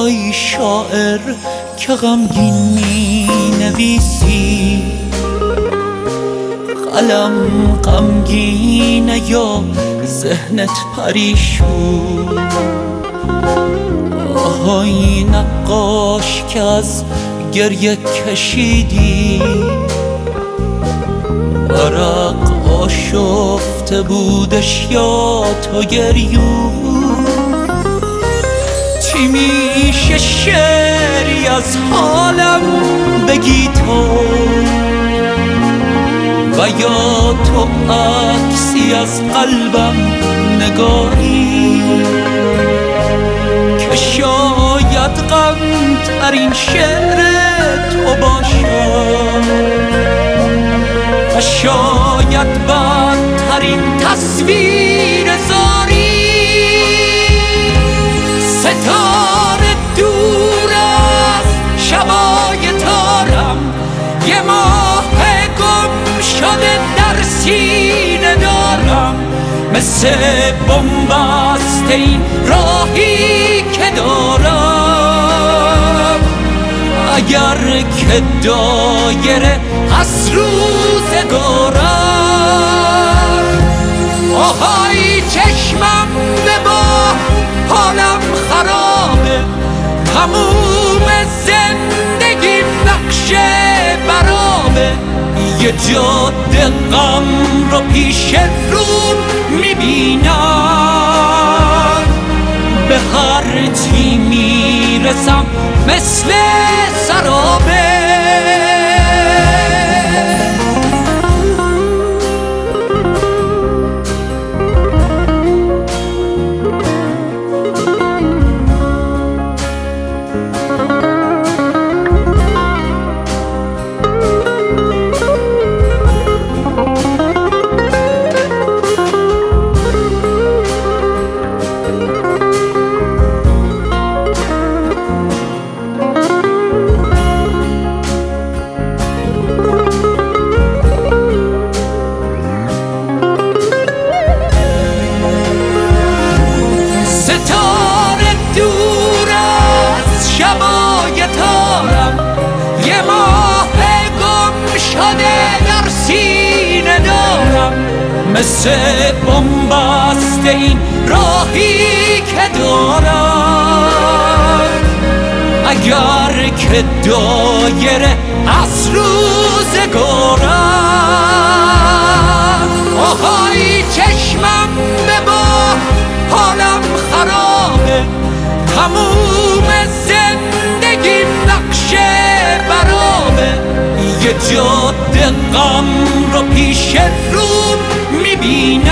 ای شاعر که غمگین می نویسی، قلم غمگینه یا ذهنت پریشون؟ آهای نقاش که از گریه کشیدی، ورق آشفته بودش یا تو گریون؟ چی میشه شعری از حالم بگی تو، و یا تو عکسی از قلبم نگاری که شاید غم ترین شعر تو باشد و شاید بدترین تصویر زاری. ستاره دور از شبای تارم، یه ماه گم شده در سینه دارم، مثل بنبست این راهی که دارم. اگر که دایره از روزگارم، آهای چشمم به با حالم خرابه، تموم زندگی نقش برابه. یه جاده غم رو پیش رو میبینم، به هر چی میرسم مثل سرابه. شبای تارم، یه ماه گم شده در سینه دارم، مثل بنبست این راهی که دارم. اگر که دایره از روزگارم، آهای چشمم به با حالم خرابه، تموم زندگی نقش برابه. یه جاده غم رو پیش رو میبینم،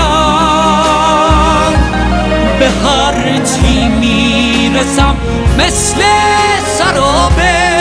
به هر چی میرسم مثل سرابه.